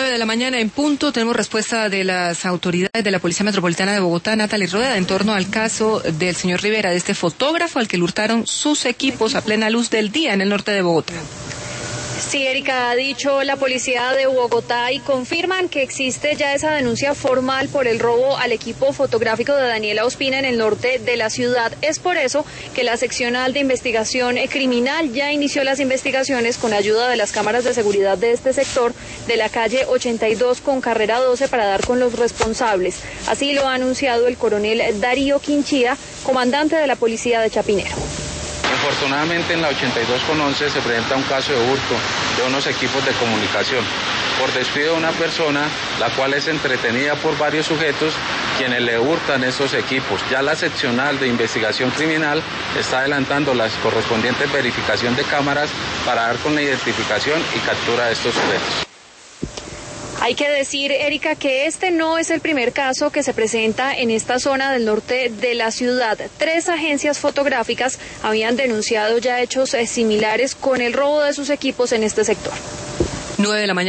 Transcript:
9 de la mañana en punto, tenemos respuesta de las autoridades de la Policía Metropolitana de Bogotá, Natalie Rueda, en torno al caso del señor Rivera, de este fotógrafo al que le hurtaron sus equipos a plena luz del día en el norte de Bogotá. Sí, Erika, ha dicho la policía de Bogotá y confirman que existe ya esa denuncia formal por el robo al equipo fotográfico de Daniela Ospina en el norte de la ciudad. Es por eso que la seccional de investigación criminal ya inició las investigaciones con ayuda de las cámaras de seguridad de este sector de la calle 82 con carrera 12 para dar con los responsables. Así lo ha anunciado el coronel Darío Quinchía, comandante de la policía de Chapinero. Infortunadamente en la 82/11 se presenta un caso de hurto de unos equipos de comunicación por descuido de una persona, la cual es entretenida por varios sujetos quienes le hurtan estos equipos. Ya la seccional de investigación criminal está adelantando las correspondientes verificación de cámaras para dar con la identificación y captura de estos sujetos. Hay que decir, Erika, que este no es el primer caso que se presenta en esta zona del norte de la ciudad. 3 agencias fotográficas habían denunciado ya hechos similares con el robo de sus equipos en este sector. 9 de la mañana.